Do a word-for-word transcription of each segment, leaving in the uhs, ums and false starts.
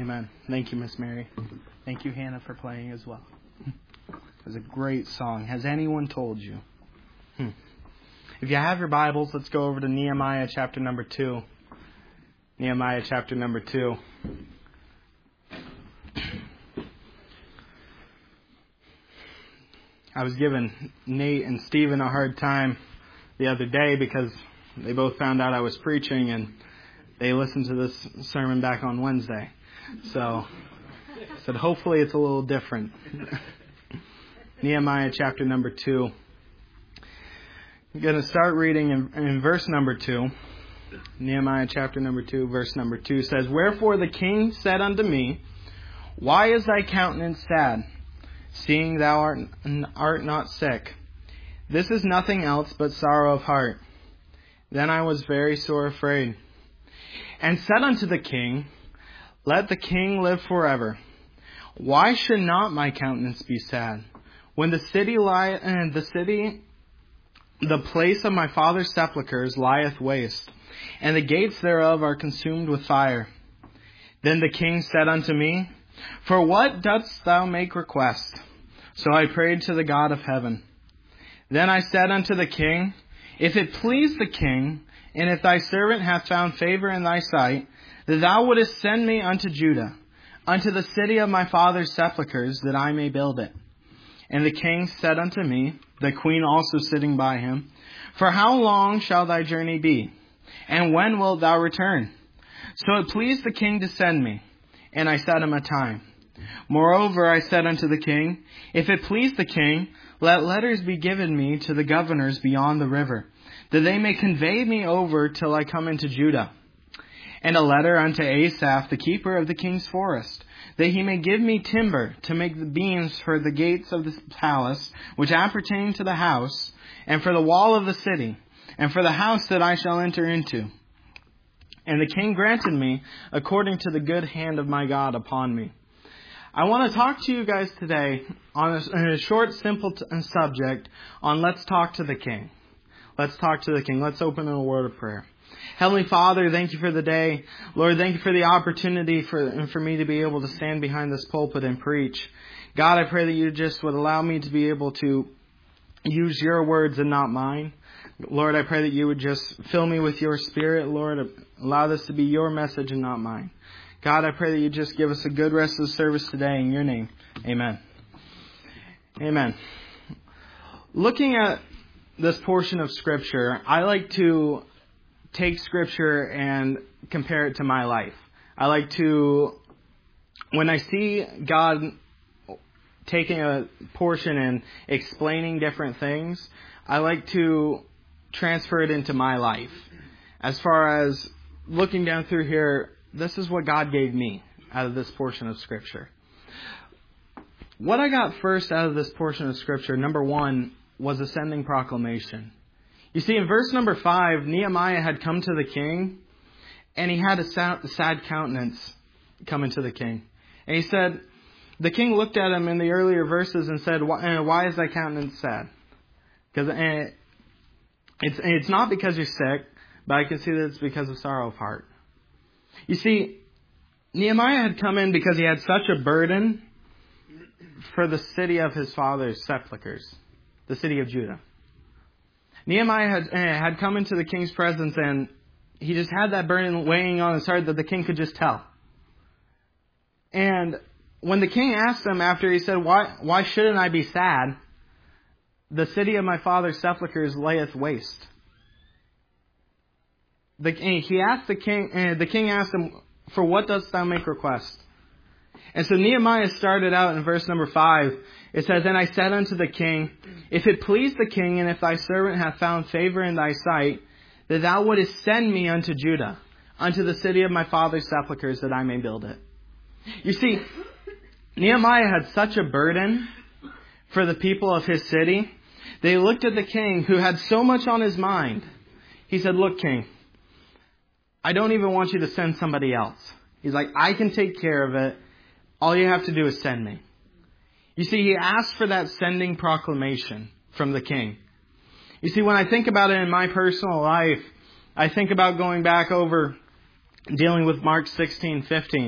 Amen. Thank you, Miss Mary. Thank you, Hannah, for playing as well. It was a great song. Has anyone told you? Hmm. If you have your Bibles, let's go over to Nehemiah chapter number two. Nehemiah chapter number two. I was giving Nate and Stephen a hard time the other day because they both found out I was preaching and they listened to this sermon back on Wednesday. So I said, hopefully it's a little different. Nehemiah chapter number two. I'm going to start reading in, in verse number two. Nehemiah chapter number two, verse number two says, Wherefore the king said unto me, Why is thy countenance sad, seeing thou art, art not sick? This is nothing else but sorrow of heart. Then I was very sore afraid, and said unto the king, Let the king live forever. Why should not my countenance be sad, when the city lie, uh, the city, the place of my father's sepulchres lieth waste, and the gates thereof are consumed with fire? Then the king said unto me, For what dost thou make request? So I prayed to the God of heaven. Then I said unto the king, If it please the king, and if thy servant hath found favor in thy sight, that thou wouldest send me unto Judah, unto the city of my father's sepulchres, that I may build it. And the king said unto me, the queen also sitting by him, For how long shall thy journey be? And when wilt thou return? So it pleased the king to send me, and I set him a time. Moreover, I said unto the king, If it please the king, let letters be given me to the governors beyond the river, that they may convey me over till I come into Judah. And a letter unto Asaph, the keeper of the king's forest, that he may give me timber to make the beams for the gates of the palace, which appertain to the house, and for the wall of the city, and for the house that I shall enter into. And the king granted me according to the good hand of my God upon me. I want to talk to you guys today on a, on a short, simple t- subject on Let's Talk to the King. Let's talk to the King. Let's open in a word of prayer. Heavenly Father, thank you for the day. Lord, thank you for the opportunity for, for me to be able to stand behind this pulpit and preach. God, I pray that you just would allow me to be able to use your words and not mine. Lord, I pray that you would just fill me with your spirit. Lord, allow this to be your message and not mine. God, I pray that you just give us a good rest of the service today in your name. Amen. Amen. Looking at this portion of Scripture, I like to take Scripture and compare it to my life. I like to, when I see God taking a portion and explaining different things, I like to transfer it into my life. As far as looking down through here, this is what God gave me out of this portion of Scripture. What I got first out of this portion of Scripture, number one, was a sending proclamation. You see, in verse number five, Nehemiah had come to the king, and he had a sad countenance coming to the king. And he said, the king looked at him in the earlier verses and said, Why is thy countenance sad? Because it's, it's not because you're sick, but I can see that it's because of sorrow of heart. You see, Nehemiah had come in because he had such a burden for the city of his father's sepulchres, the city of Judah. Nehemiah had, had come into the king's presence and he just had that burden weighing on his heart that the king could just tell. And when the king asked him after he said, Why, why shouldn't I be sad? The city of my father's sepulchres layeth waste. The, he asked the king, uh, the king asked him, For what dost thou make request? And so Nehemiah started out in verse number five. It says, And I said unto the king, If it please the king, and if thy servant hath found favor in thy sight, that thou wouldest send me unto Judah, unto the city of my father's sepulchres, that I may build it. You see, Nehemiah had such a burden for the people of his city. They looked at the king who had so much on his mind. He said, Look, king, I don't even want you to send somebody else. He's like, I can take care of it. All you have to do is send me. You see, he asked for that sending proclamation from the king. You see, when I think about it in my personal life, I think about going back over dealing with Mark sixteen fifteen,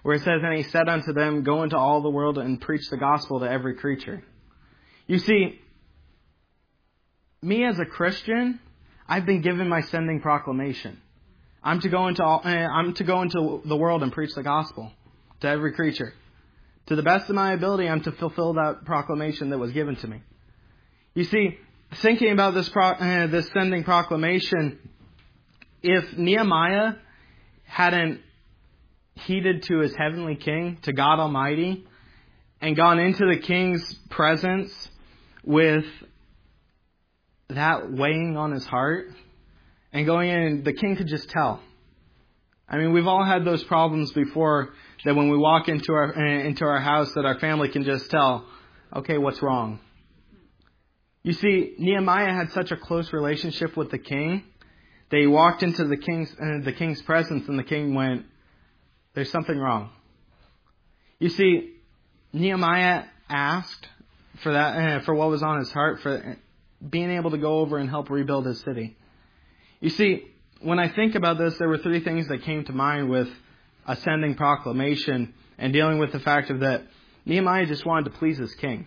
where it says, and he said unto them, go into all the world and preach the gospel to every creature. You see, me as a Christian, I've been given my sending proclamation. I'm to go into all, I'm to go into the world and preach the gospel to every creature. To the best of my ability, I'm to fulfill that proclamation that was given to me. You see, thinking about this pro, uh, this sending proclamation, if Nehemiah hadn't heeded to his heavenly king, to God Almighty, and gone into the king's presence with that weighing on his heart, and going in, the king could just tell. I mean, we've all had those problems before, that when we walk into our into our house, that our family can just tell, okay, what's wrong? You see, Nehemiah had such a close relationship with the king that he walked into the king's uh, the king's presence, and the king went, there's something wrong. You see, Nehemiah asked for that uh, for what was on his heart, for being able to go over and help rebuild his city. You see, when I think about this, there were three things that came to mind with a sending proclamation and dealing with the fact of that Nehemiah just wanted to please his king.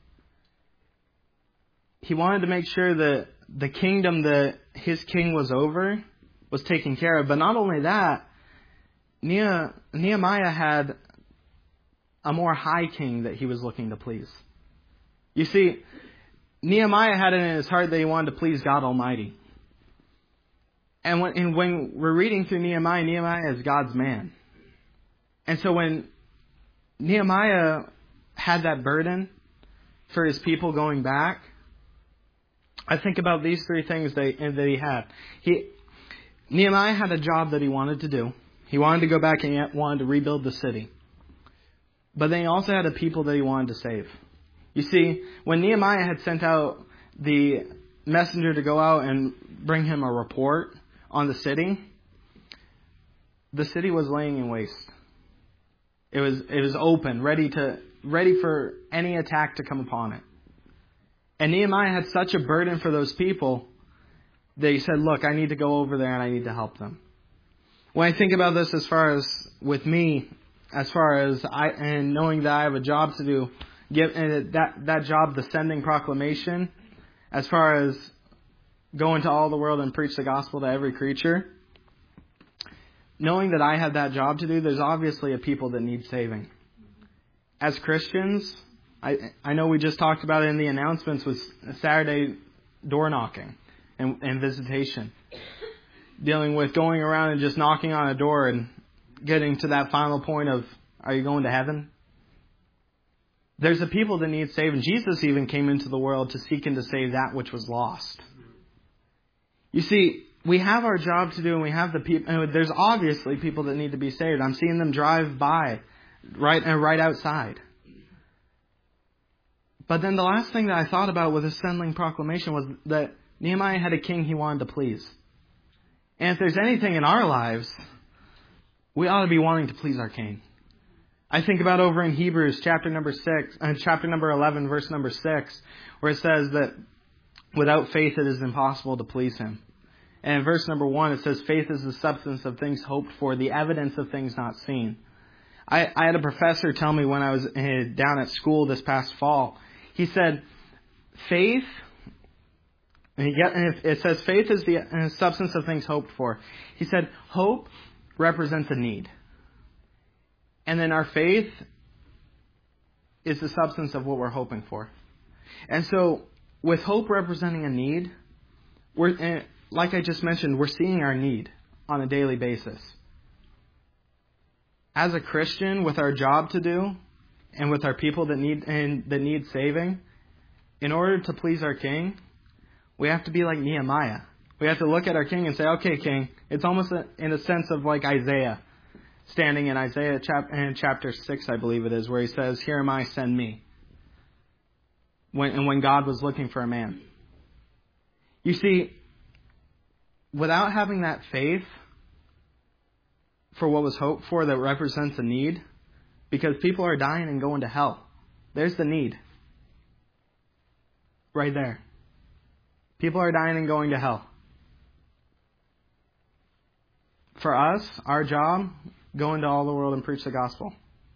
He wanted to make sure that the kingdom that his king was over was taken care of. But not only that, Nehemiah had a more high king that he was looking to please. You see, Nehemiah had it in his heart that he wanted to please God Almighty. And when, and when we're reading through Nehemiah, Nehemiah is God's man. And so when Nehemiah had that burden for his people going back, I think about these three things that, that he had. He, Nehemiah had a job that he wanted to do. He wanted to go back and he wanted to rebuild the city. But then he also had a people that he wanted to save. You see, when Nehemiah had sent out the messenger to go out and bring him a report on the city, the city was laying in waste. It was it was open, ready to ready for any attack to come upon it. And Nehemiah had such a burden for those people that he said, look, I need to go over there and I need to help them. When I think about this as far as with me, as far as I and knowing that I have a job to do, give and that that job, the sending proclamation, as far as go into all the world and preach the gospel to every creature, knowing that I have that job to do, there's obviously a people that need saving. As Christians, I I know we just talked about it in the announcements with Saturday door knocking and, and visitation. Dealing with going around and just knocking on a door and getting to that final point of, are you going to heaven? There's a people that need saving. Jesus even came into the world to seek and to save that which was lost. You see, we have our job to do, and we have the people. There's obviously people that need to be saved. I'm seeing them drive by, right and right outside. But then the last thing that I thought about with this sending proclamation was that Nehemiah had a king he wanted to please. And if there's anything in our lives, we ought to be wanting to please our king. I think about over in Hebrews chapter number six, uh, chapter number eleven, verse number six, where it says that without faith it is impossible to please him. And in verse number one, it says, faith is the substance of things hoped for, the evidence of things not seen. I, I had a professor tell me when I was uh, down at school this past fall, he said, faith, and, he get, and it says faith is the uh, substance of things hoped for. He said, hope represents a need. And then our faith is the substance of what we're hoping for. And so, with hope representing a need, we're, like I just mentioned, we're seeing our need on a daily basis. As a Christian, with our job to do, and with our people that need and that need saving, in order to please our King, we have to be like Nehemiah. We have to look at our King and say, okay, King, it's almost a, in a sense of like Isaiah. Standing in Isaiah chap- in chapter six, I believe it is, where he says, here am I, send me. When, and when God was looking for a man. You see, without having that faith for what was hoped for that represents a need, because people are dying and going to hell. There's the need. Right there. People are dying and going to hell. For us, our job Go into all the world and preach the gospel.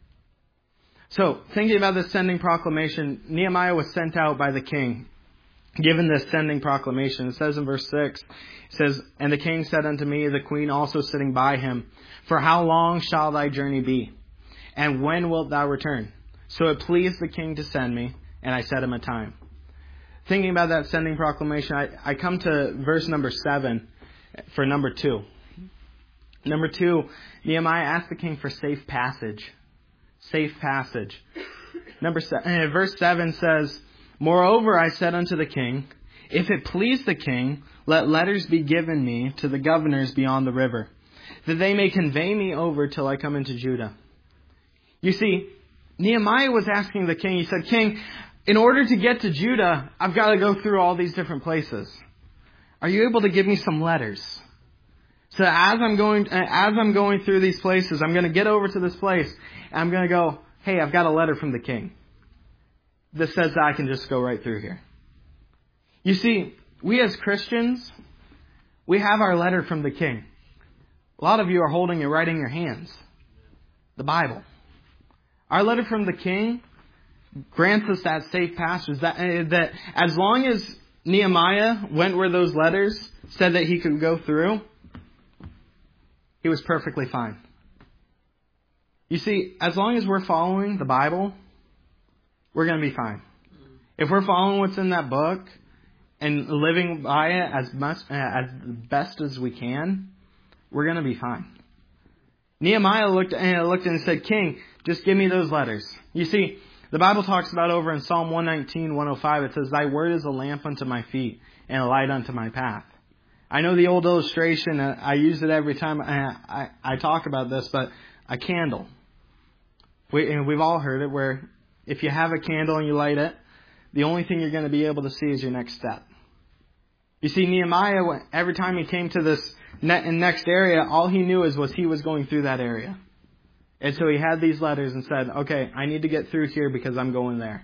So, thinking about this sending proclamation, Nehemiah was sent out by the king, given this sending proclamation. It says in verse six, it says, "And the king said unto me, the queen also sitting by him, For how long shall thy journey be? And when wilt thou return? So it pleased the king to send me, and I set him a time." Thinking about that sending proclamation, I, I come to verse number seven for number two. Number two, Nehemiah asked the king for safe passage. Safe passage. Number seven, verse seven says, "Moreover, I said unto the king, If it please the king, let letters be given me to the governors beyond the river, that they may convey me over till I come into Judah." You see, Nehemiah was asking the king, he said, "King, in order to get to Judah, I've got to go through all these different places. Are you able to give me some letters? So as I'm going, as I'm going through these places, I'm going to get over to this place, and I'm going to go, hey, I've got a letter from the king that says that I can just go right through here." You see, we as Christians, we have our letter from the king. A lot of you are holding it right in your hands. The Bible. Our letter from the king grants us that safe passage, that, uh, that as long as Nehemiah went where those letters said that he could go through, he was perfectly fine. You see, as long as we're following the Bible, we're going to be fine. If we're following what's in that book and living by it as much as best as we can, we're going to be fine. Nehemiah looked and looked and said, "King, just give me those letters." You see, the Bible talks about over in Psalm one nineteen, one oh five, it says, "Thy word is a lamp unto my feet and a light unto my path." I know the old illustration. I use it every time I, I, I talk about this, but a candle. We, and we've all heard it, where if you have a candle and you light it, the only thing you're going to be able to see is your next step. You see, Nehemiah, every time he came to this next area, all he knew is was he was going through that area. And so he had these letters and said, okay, I need to get through here because I'm going there.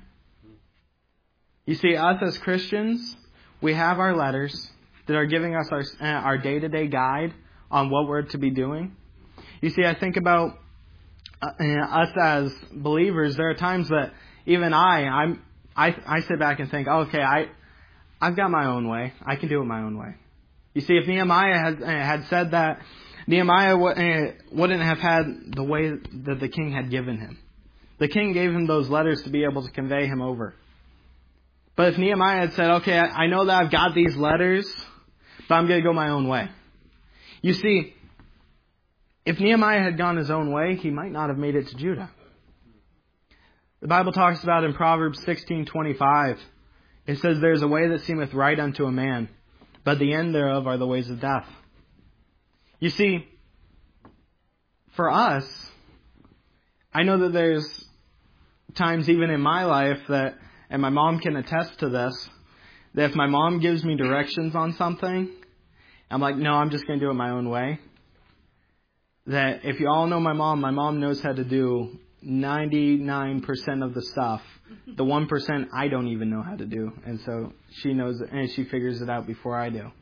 You see, us as Christians, we have our letters that are giving us our, uh, our day-to-day guide on what we're to be doing. You see, I think about uh, us as believers. There are times that even I, I'm, I, I sit back and think, oh, okay, I, I've got my own way. I can do it my own way. You see, if Nehemiah had, uh, had said that, Nehemiah w- uh, wouldn't have had the way that the king had given him. The king gave him those letters to be able to convey him over. But if Nehemiah had said, okay, I know that I've got these letters, but I'm going to go my own way. You see, if Nehemiah had gone his own way, he might not have made it to Judah. The Bible talks about in Proverbs sixteen twenty-five, it says, "There is a way that seemeth right unto a man, but the end thereof are the ways of death." You see, for us, I know that there's times even in my life that, and my mom can attest to this, that if my mom gives me directions on something, I'm like, no, I'm just going to do it my own way. That if you all know my mom, my mom knows how to do ninety-nine percent of the stuff. The one percent I don't even know how to do. And so she knows it, and she figures it out before I do.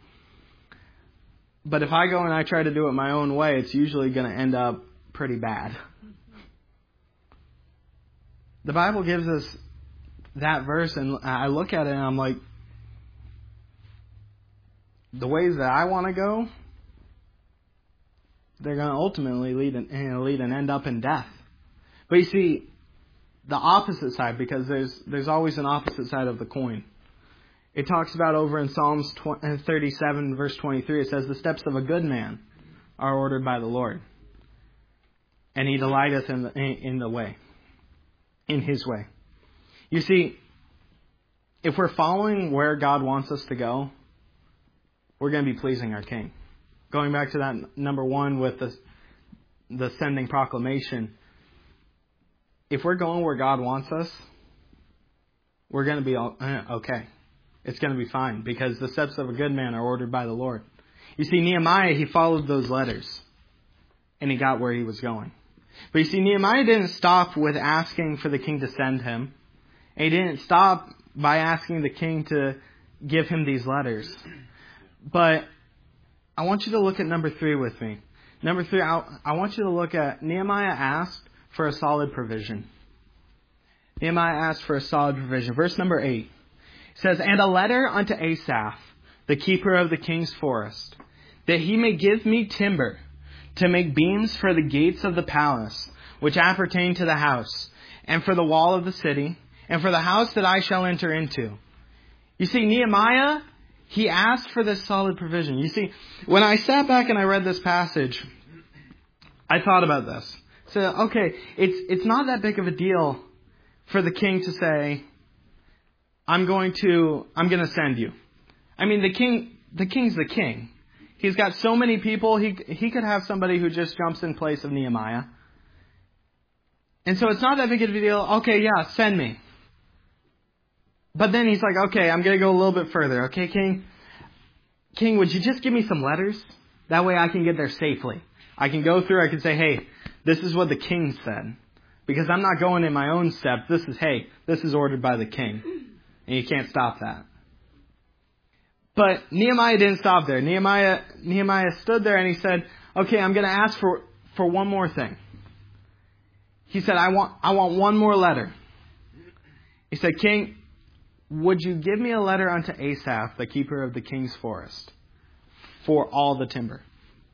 But if I go and I try to do it my own way, it's usually going to end up pretty bad. The Bible gives us that verse, and I look at it and I'm like, the ways that I want to go, they're going to ultimately lead and, lead and end up in death. But you see, the opposite side, because there's there's always an opposite side of the coin. It talks about over in Psalms thirty-seven, verse twenty-three, it says, "The steps of a good man are ordered by the Lord, and he delighteth in the, in the way, in his way." You see, if we're following where God wants us to go, we're going to be pleasing our King. Going back to that number one with the, the sending proclamation, if we're going where God wants us, we're going to be okay. It's going to be fine because the steps of a good man are ordered by the Lord. You see, Nehemiah, he followed those letters and he got where he was going. But you see, Nehemiah didn't stop with asking for the king to send him. And he didn't stop by asking the king to give him these letters. But I want you to look at number three with me. Number three, I, I want you to look at Nehemiah asked for a solid provision. Nehemiah asked for a solid provision. Verse number eight says, "And a letter unto Asaph, the keeper of the king's forest, that he may give me timber to make beams for the gates of the palace, which appertain to the house, and for the wall of the city, and for the house that I shall enter into." You see, Nehemiah, he asked for this solid provision. You see, when I sat back and I read this passage, I thought about this. So, okay, it's it's not that big of a deal for the king to say, I'm going to I'm going to send you. I mean, the king the king's the king. He's got so many people, he he could have somebody who just jumps in place of Nehemiah. And so it's not that big of a deal. Okay, yeah, send me. But then he's like, okay, I'm going to go a little bit further. Okay, king, king, would you just give me some letters? That way I can get there safely. I can go through, I can say, hey, this is what the king said. Because I'm not going in my own steps. This is, hey, this is ordered by the king. And you can't stop that. But Nehemiah didn't stop there. Nehemiah Nehemiah stood there and he said, okay, I'm going to ask for, for one more thing. He said, I want I want one more letter. He said, King, would you give me a letter unto Asaph, the keeper of the king's forest, for all the timber?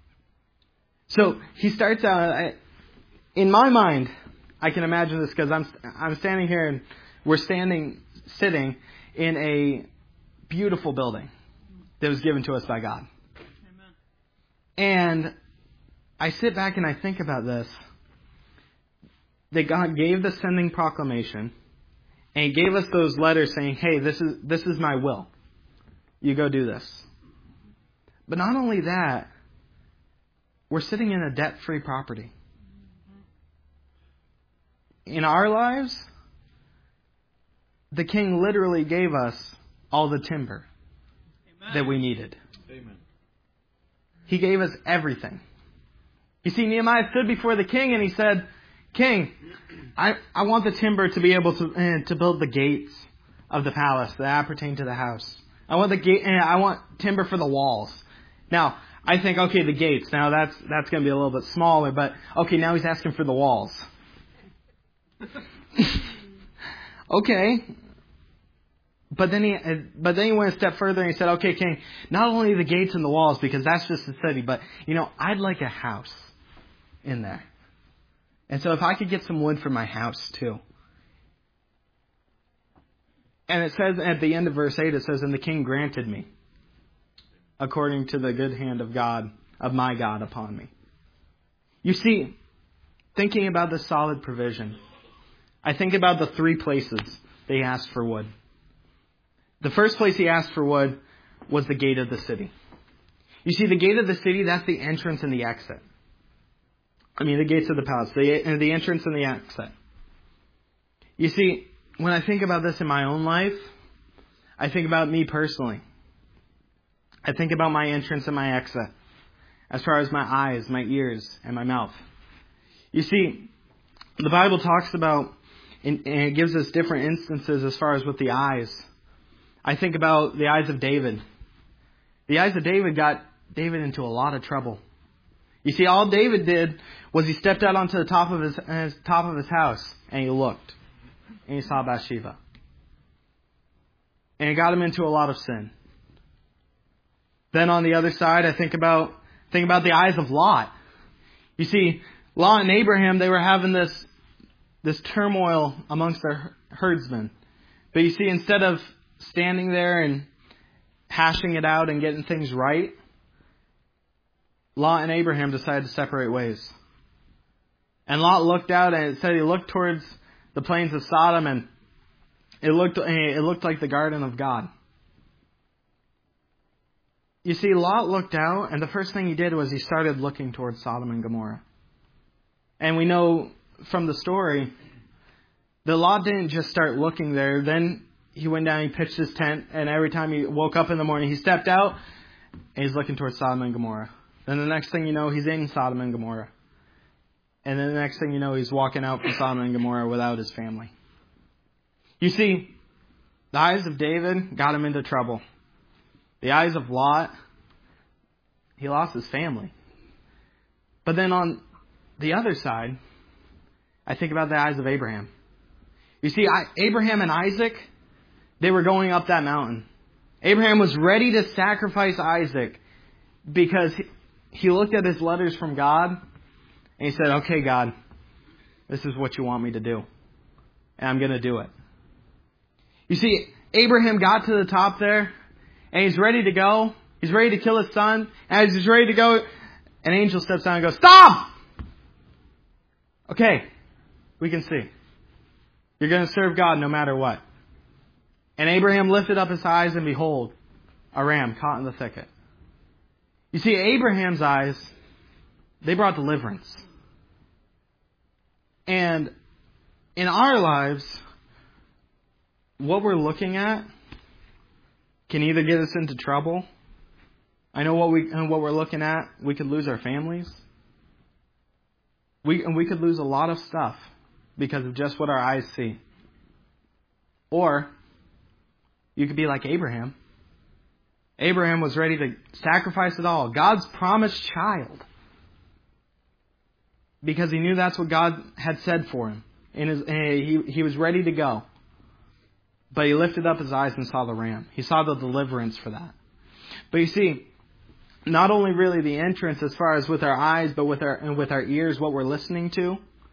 So he starts out, in my mind, I can imagine this because I'm I'm standing here and we're standing, sitting in a beautiful building that was given to us by God. Amen. And I sit back and I think about this, that God gave the sending proclamation, and He gave us those letters saying, hey, this is this is my will. You go do this. But not only that, we're sitting in a debt-free property. In our lives, the King literally gave us all the timber Amen. That we needed. Amen. He gave us everything. You see, Nehemiah stood before the king and he said, King, I, I want the timber to be able to uh, to build the gates of the palace that appertain to the house. I want the gate. Uh, I want timber for the walls. Now, I think, okay, the gates. Now that's that's going to be a little bit smaller, but okay, now he's asking for the walls. Okay, but then he but then he went a step further and he said, okay, King, not only the gates and the walls because that's just the city, but you know, I'd like a house in there. And so if I could get some wood for my house too. And it says at the end of verse eight, it says, and the king granted me, according to the good hand of God, of my God upon me. You see, thinking about the solid provision, I think about the three places they asked for wood. The first place he asked for wood was the gate of the city. You see, the gate of the city, that's the entrance and the exit. I mean, the gates of the palace, the, the entrance and the exit. You see, when I think about this in my own life, I think about me personally. I think about my entrance and my exit, as far as my eyes, my ears, and my mouth. You see, the Bible talks about, and it gives us different instances as far as with the eyes. I think about the eyes of David. The eyes of David got David into a lot of trouble. You see, all David did was he stepped out onto the top of his, his top of his house and he looked and he saw Bathsheba, and it got him into a lot of sin. Then on the other side, I think about think about the eyes of Lot. You see, Lot and Abraham, they were having this this turmoil amongst their herdsmen. But you see, instead of standing there and hashing it out and getting things right, Lot and Abraham decided to separate ways. And Lot looked out and it said he looked towards the plains of Sodom, and it looked it looked like the garden of God. You see, Lot looked out, and the first thing he did was he started looking towards Sodom and Gomorrah. And we know from the story that Lot didn't just start looking there. Then he went down, he pitched his tent, and every time he woke up in the morning, he stepped out, and he's looking towards Sodom and Gomorrah. Then the next thing you know, he's in Sodom and Gomorrah. And then the next thing you know, he's walking out from Sodom and Gomorrah without his family. You see, the eyes of David got him into trouble. The eyes of Lot, he lost his family. But then on the other side, I think about the eyes of Abraham. You see, I, Abraham and Isaac, they were going up that mountain. Abraham was ready to sacrifice Isaac because he, he looked at his letters from God and he said, okay, God, this is what you want me to do. And I'm going to do it. You see, Abraham got to the top there and he's ready to go. He's ready to kill his son. And as he's ready to go, an angel steps down and goes, stop! Okay, we can see. You're going to serve God no matter what. And Abraham lifted up his eyes and behold, a ram caught in the thicket. You see, Abraham's eyes, they brought deliverance. And in our lives, what we're looking at can either get us into trouble. I know what we and what we're looking at, we could lose our families. We and we could lose a lot of stuff because of just what our eyes see. Or you could be like Abraham. Abraham was ready to sacrifice it all. God's promised child. Because he knew that's what God had said for him. And his, he, he was ready to go. But he lifted up his eyes and saw the ram. He saw the deliverance for that. But you see, not only really the entrance as far as with our eyes, but with our and with our ears, what we're listening to.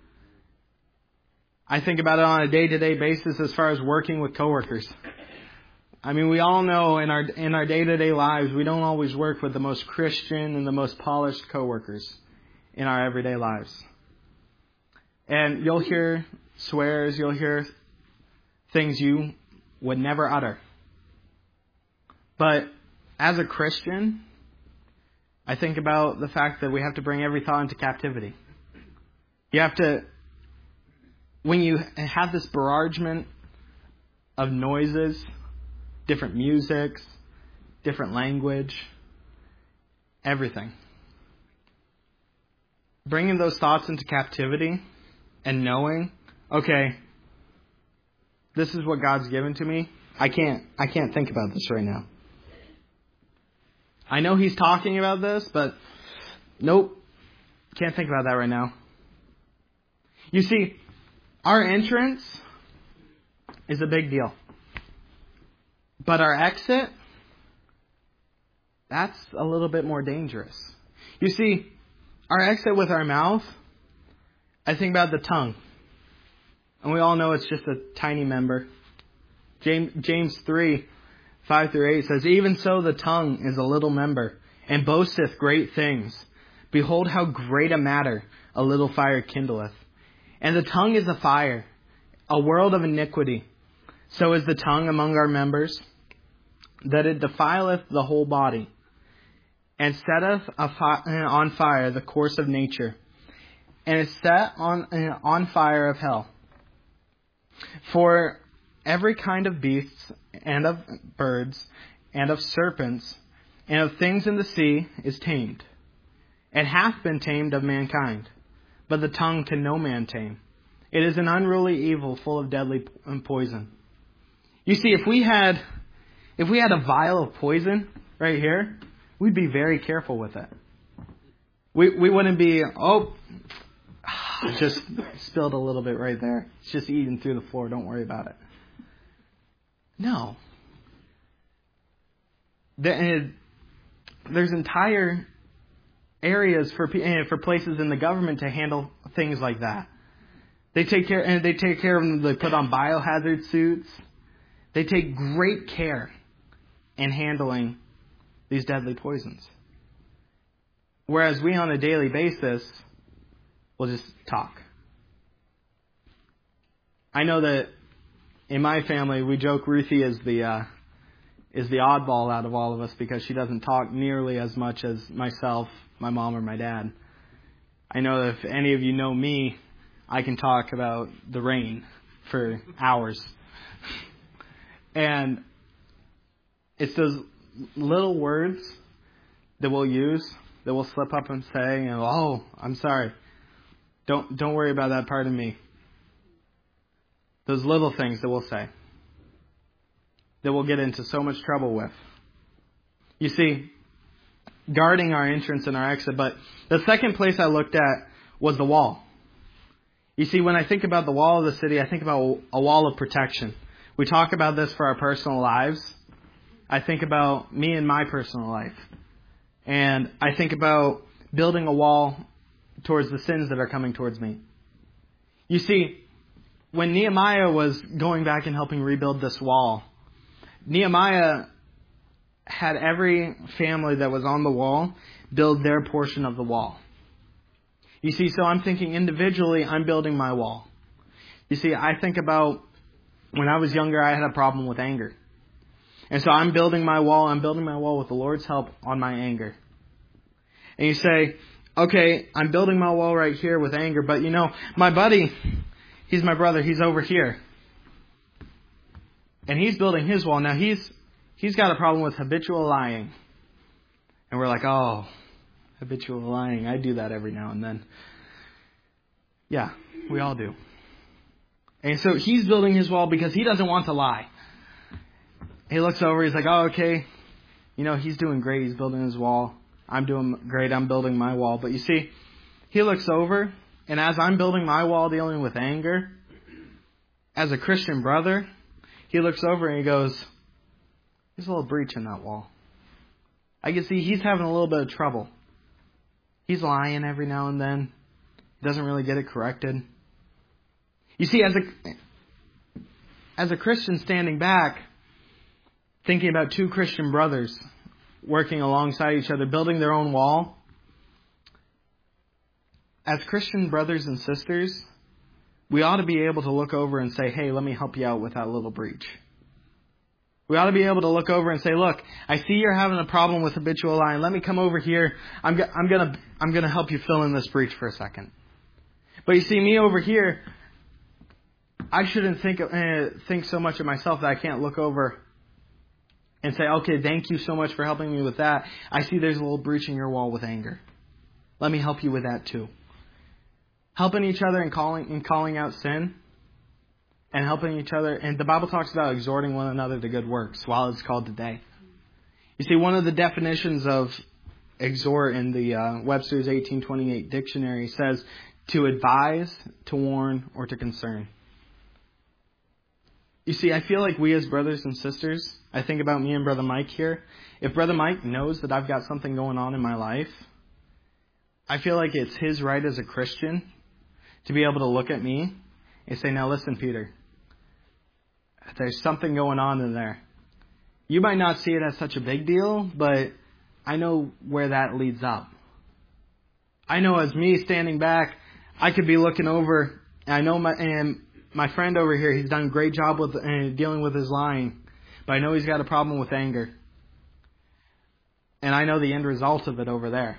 I think about it on a day-to-day basis as far as working with coworkers. I mean, we all know in our in our day-to-day lives, we don't always work with the most Christian and the most polished coworkers in our everyday lives. And you'll hear swears, you'll hear things you would never utter. But as a Christian, I think about the fact that we have to bring every thought into captivity. You have to, when you have this barragement of noises, different musics, different language, everything. Bringing those thoughts into captivity and knowing, okay, this is what God's given to me. I can't, I can't think about this right now. I know He's talking about this, but nope, can't think about that right now. You see, our entrance is a big deal. But our exit, that's a little bit more dangerous. You see, our exit with our mouth, I think about the tongue. And we all know it's just a tiny member. James, James three, five through eight says, even so the tongue is a little member, and boasteth great things. Behold how great a matter a little fire kindleth. And the tongue is a fire, a world of iniquity. So is the tongue among our members, that it defileth the whole body, and setteth on fire the course of nature, and is set on, on fire of hell. For every kind of beasts, and of birds, and of serpents, and of things in the sea is tamed, and hath been tamed of mankind. But the tongue can no man tame. It is an unruly evil full of deadly poison. You see, if we had if we had a vial of poison right here, we'd be very careful with it. We we wouldn't be, oh, just spilled a little bit right there. It's just eating through the floor. Don't worry about it. No. There's entire areas for for places in the government to handle things like that. They take care and they take care of them. They put on biohazard suits. They take great care in handling these deadly poisons. Whereas we on a daily basis will just talk. I know that in my family we joke Ruthie is the uh, is the oddball out of all of us because she doesn't talk nearly as much as myself, my mom, or my dad. I know that if any of you know me, I can talk about the rain for hours. And it's those little words that we'll use, that we'll slip up and say, you know, oh, I'm sorry. Don't don't worry about that part of me. Those little things that we'll say, that we'll get into so much trouble with. You see, guarding our entrance and our exit. But the second place I looked at was the wall. You see, when I think about the wall of the city, I think about a wall of protection. We talk about this for our personal lives. I think about me and my personal life. And I think about building a wall towards the sins that are coming towards me. You see, when Nehemiah was going back and helping rebuild this wall, Nehemiah had every family that was on the wall build their portion of the wall. You see, so I'm thinking individually, I'm building my wall. You see, I think about when I was younger, I had a problem with anger. And so I'm building my wall. I'm building my wall with the Lord's help on my anger. And you say, okay, I'm building my wall right here with anger, but you know, my buddy, he's my brother, he's over here. And he's building his wall. Now he's he's got a problem with habitual lying. And we're like, oh, habitual lying. I do that every now and then. Yeah, we all do. And so he's building his wall because he doesn't want to lie. He looks over, he's like, oh, okay, you know, he's doing great, he's building his wall. I'm doing great, I'm building my wall. But you see, he looks over, and as I'm building my wall dealing with anger, as a Christian brother, he looks over and he goes, there's a little breach in that wall. I can see he's having a little bit of trouble. He's lying every now and then. He doesn't really get it corrected. You see, as a as a Christian standing back, thinking about two Christian brothers working alongside each other, building their own wall, as Christian brothers and sisters, we ought to be able to look over and say, hey, let me help you out with that little breach. We ought to be able to look over and say, look, I see you're having a problem with habitual lying. Let me come over here. I'm, go- I'm going to I'm gonna help you fill in this breach for a second. But you see, me over here, I shouldn't think uh, think so much of myself that I can't look over and say, okay, thank you so much for helping me with that. I see there's a little breach in your wall with anger. Let me help you with that too. Helping each other and calling and calling out sin and helping each other. And the Bible talks about exhorting one another to good works while it's called today. You see, one of the definitions of exhort in the uh, Webster's eighteen twenty-eight dictionary says to advise, to warn, or to concern. You see, I feel like we as brothers and sisters, I think about me and Brother Mike here. If Brother Mike knows that I've got something going on in my life, I feel like it's his right as a Christian to be able to look at me and say, now listen, Peter, there's something going on in there. You might not see it as such a big deal, but I know where that leads up. I know as me standing back, I could be looking over, and I know my and my friend over here, he's done a great job with uh, dealing with his lying, but I know he's got a problem with anger. And I know the end result of it over there.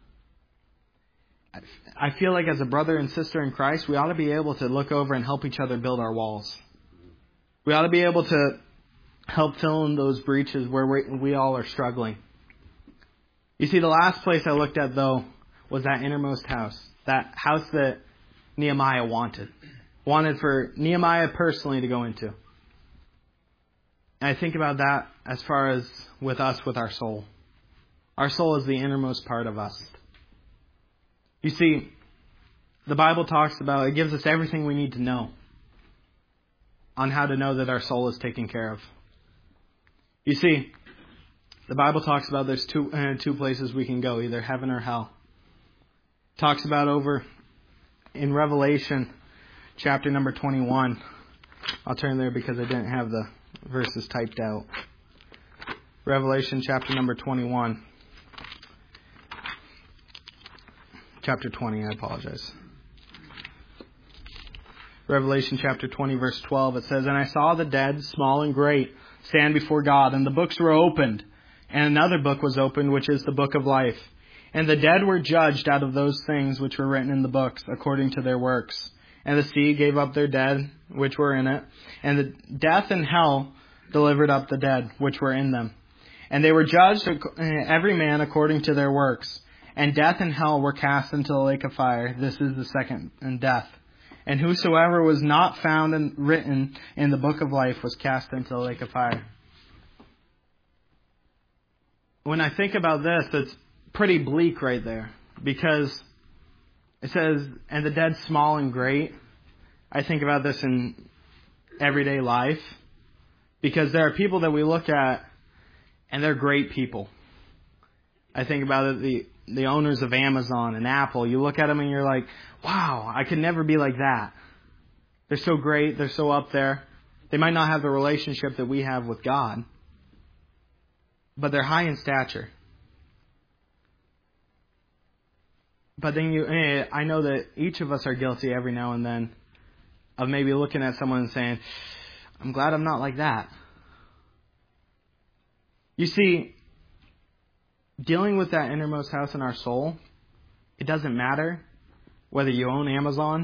I feel like as a brother and sister in Christ, we ought to be able to look over and help each other build our walls. We ought to be able to help fill in those breaches where we, we all are struggling. You see, the last place I looked at, though, was that innermost house. That house that Nehemiah wanted. Wanted for Nehemiah personally to go into. And I think about that as far as with us, with our soul. Our soul is the innermost part of us. You see, the Bible talks about, it gives us everything we need to know on how to know that our soul is taken care of. You see, the Bible talks about there's two uh, two places we can go, either heaven or hell. It talks about over in Revelation chapter number twenty-one. I'll turn there because I didn't have the verses typed out. Revelation chapter number twenty-one. Chapter twenty, I apologize. Revelation chapter twenty, verse twelve, it says, and I saw the dead, small and great, stand before God, and the books were opened. And another book was opened, which is the book of life. And the dead were judged out of those things which were written in the books, according to their works. And the sea gave up their dead, which were in it. And the death and hell delivered up the dead, which were in them. And they were judged, every man according to their works. And death and hell were cast into the lake of fire. This is the second death. And whosoever was not found and written in the book of life was cast into the lake of fire. when I think about this, it's pretty bleak right there. Because it says, and the dead small and great. I think about this in everyday life. Because there are people that we look at, and they're great people. I think about it, the, the owners of Amazon and Apple. You look at them and you're like, wow, I could never be like that. They're so great. They're so up there. They might not have the relationship that we have with God. But they're high in stature. But then you, I know that each of us are guilty every now and then of maybe looking at someone and saying, I'm glad I'm not like that. You see, dealing with that innermost house in our soul, it doesn't matter whether you own Amazon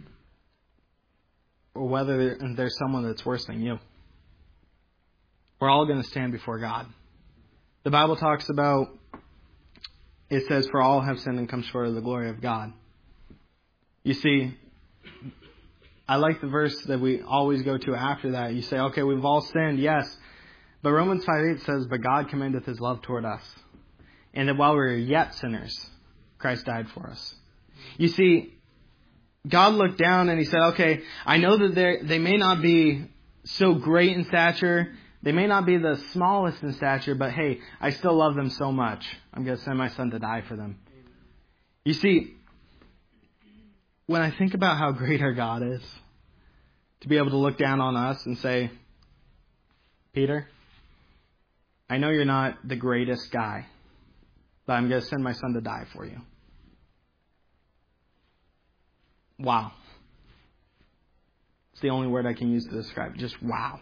or whether there's someone that's worse than you. We're all going to stand before God. The Bible talks about, it says, for all have sinned and come short of the glory of God. You see, I like the verse that we always go to after that. You say, okay, we've all sinned, yes. But Romans five eight says, but God commendeth his love toward us. And that while we were yet sinners, Christ died for us. You see, God looked down and he said, okay, I know that they they may not be so great in stature. They may not be the smallest in stature, but hey, I still love them so much. I'm going to send my son to die for them. You see, when I think about how great our God is, to be able to look down on us and say, Peter, I know you're not the greatest guy, but I'm going to send my son to die for you. Wow. It's the only word I can use to describe it. Just wow.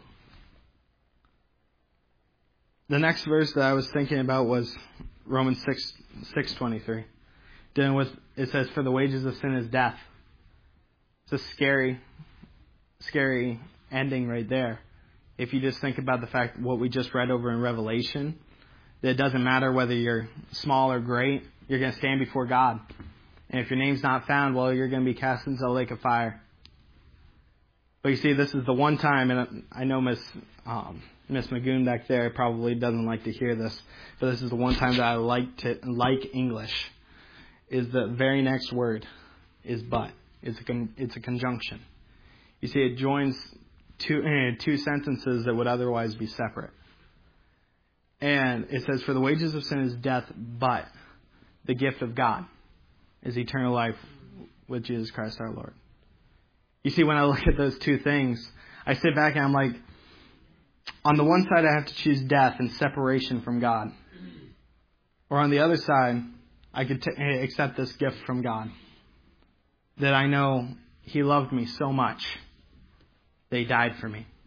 The next verse that I was thinking about was Romans six six twenty three. Dealing with, it says, for the wages of sin is death. It's a scary, scary ending right there. If you just think about the fact what we just read over in Revelation, that it doesn't matter whether you're small or great, you're going to stand before God. And if your name's not found, well, you're going to be cast into the lake of fire. But you see, this is the one time, and I know Miss um, Miss Magoon back there probably doesn't like to hear this, but this is the one time that I like to like English. Is the very next word is but. It's a con- it's a conjunction. You see, it joins two uh, two sentences that would otherwise be separate. And it says, for the wages of sin is death, but the gift of God is eternal life with Jesus Christ our Lord. You see, when I look at those two things, I sit back and I'm like, on the one side I have to choose death and separation from God. Or on the other side, I could t- accept this gift from God. That I know He loved me so much that He died for me.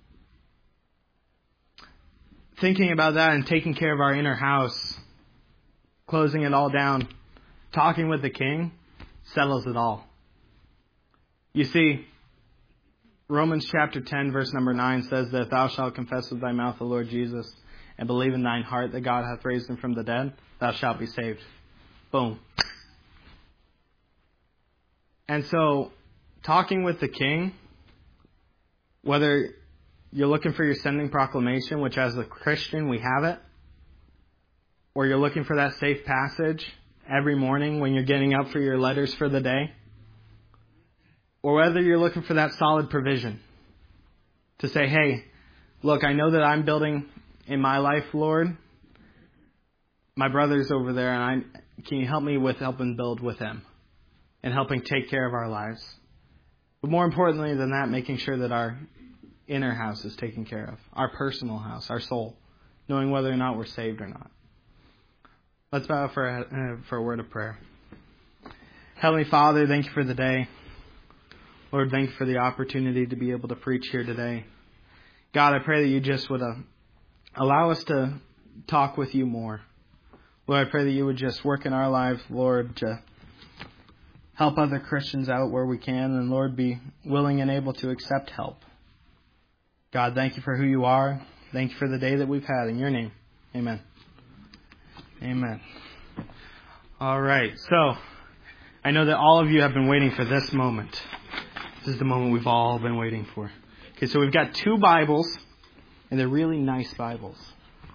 Thinking about that and taking care of our inner house, closing it all down, talking with the King, settles it all. You see, Romans chapter ten, verse number nine says that if thou shalt confess with thy mouth the Lord Jesus and believe in thine heart that God hath raised him from the dead, thou shalt be saved. Boom. And so, talking with the King, whether you're looking for your sending proclamation, which as a Christian we have it, or you're looking for that safe passage every morning when you're getting up for your letters for the day, or whether you're looking for that solid provision to say, hey, look, I know that I'm building in my life, Lord. My brother's over there, and I can you help me with helping build with him and helping take care of our lives? But more importantly than that, making sure that our inner house is taken care of, our personal house, our soul, knowing whether or not we're saved or not. Let's bow for a, uh, for a word of prayer. Heavenly Father, thank you for the day. Lord, thank you for the opportunity to be able to preach here today. God, I pray that you just would uh, allow us to talk with you more. Lord, I pray that you would just work in our lives, Lord, to help other Christians out where we can, and Lord, be willing and able to accept help. God, thank you for who you are. Thank you for the day that we've had. In your name, amen. Amen. All right, so I know that all of you have been waiting for this moment. This is the moment we've all been waiting for. Okay, so we've got two Bibles, and they're really nice Bibles.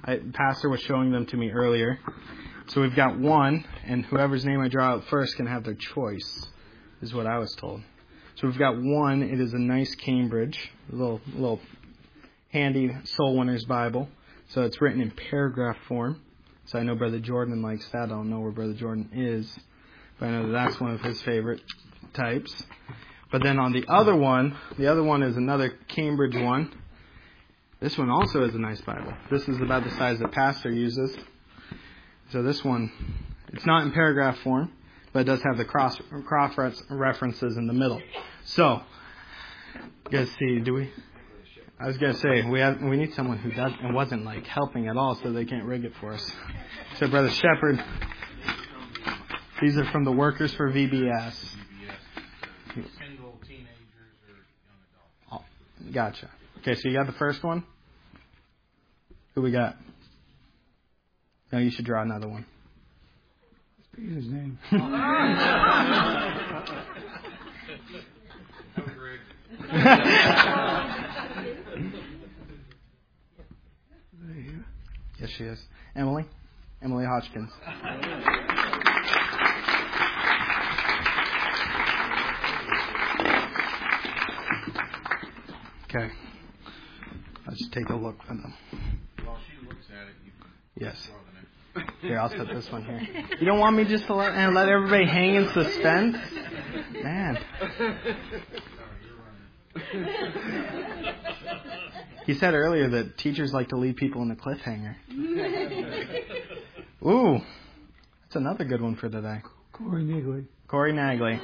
I, Pastor was showing them to me earlier. So we've got one, and whoever's name I draw out first can have their choice, is what I was told. So we've got one. It is a nice Cambridge, a little, little handy Soul Winners Bible. So it's written in paragraph form. So I know Brother Jordan likes that. I don't know where Brother Jordan is, but I know that that's one of his favorite types. But then on the other one, the other one is another Cambridge one. This one also is a nice Bible. This is about the size that Pastor uses. So this one, it's not in paragraph form, but it does have the cross cross references in the middle. So, let's see, do we? I was gonna say we have we need someone who does and wasn't like helping at all, so they can't rig it for us. So, Brother Shepherd, these are from the Workers for V B S. Single teenagers or young adults. Oh, gotcha. Okay, so you got the first one? Who we got? No, you should draw another one. Speak his name. Oh, Greg. Yes, she is. Emily? Emily Hodgkins. Okay. Let's take a look at them. While she looks at it, you can Yes. draw the next. Here, I'll set this one here. You don't want me just to let and let everybody hang in suspense? Man. He said earlier that teachers like to leave people in a cliffhanger. Ooh. That's another good one for today. Corey Nigley. Corey Nagley.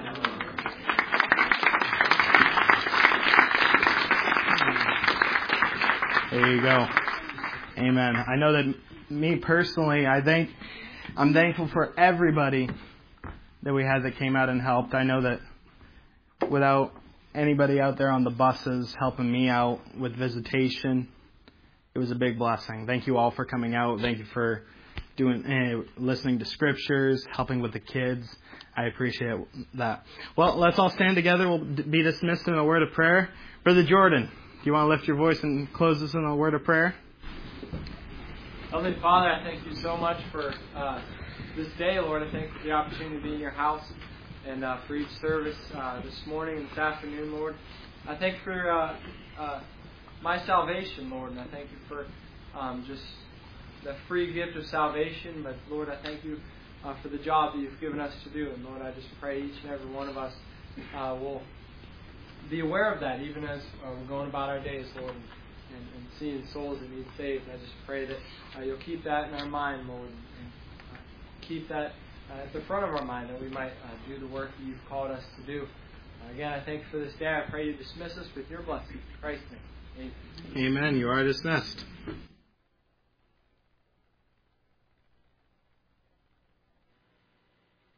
There you go. Amen. I know that me personally, I think I'm thankful for everybody that we had that came out and helped. I know that without anybody out there on the buses helping me out with visitation, it was a big blessing. Thank you all for coming out. Thank you for doing, uh, listening to scriptures, helping with the kids. I appreciate that. Well, let's all stand together. We'll be dismissed in a word of prayer. Brother Jordan, do you want to lift your voice and close us in a word of prayer? Heavenly Father, I thank you so much for uh, this day, Lord. I thank you for the opportunity to be in your house and uh, for each service uh, this morning and this afternoon, Lord. I thank you for uh, uh, my salvation, Lord, and I thank you for um, just the free gift of salvation. But, Lord, I thank you uh, for the job that you've given us to do. And, Lord, I just pray each and every one of us uh, will be aware of that, even as uh, we're going about our days, Lord, and, and seeing souls that need saved. And I just pray that uh, you'll keep that in our mind, Lord, and, and uh, keep that uh, at the front of our mind, that we might uh, do the work that you've called us to do. Uh, again, I thank you for this day. I pray you dismiss us with your blessing. In Christ's name. Amen. Amen. You are dismissed.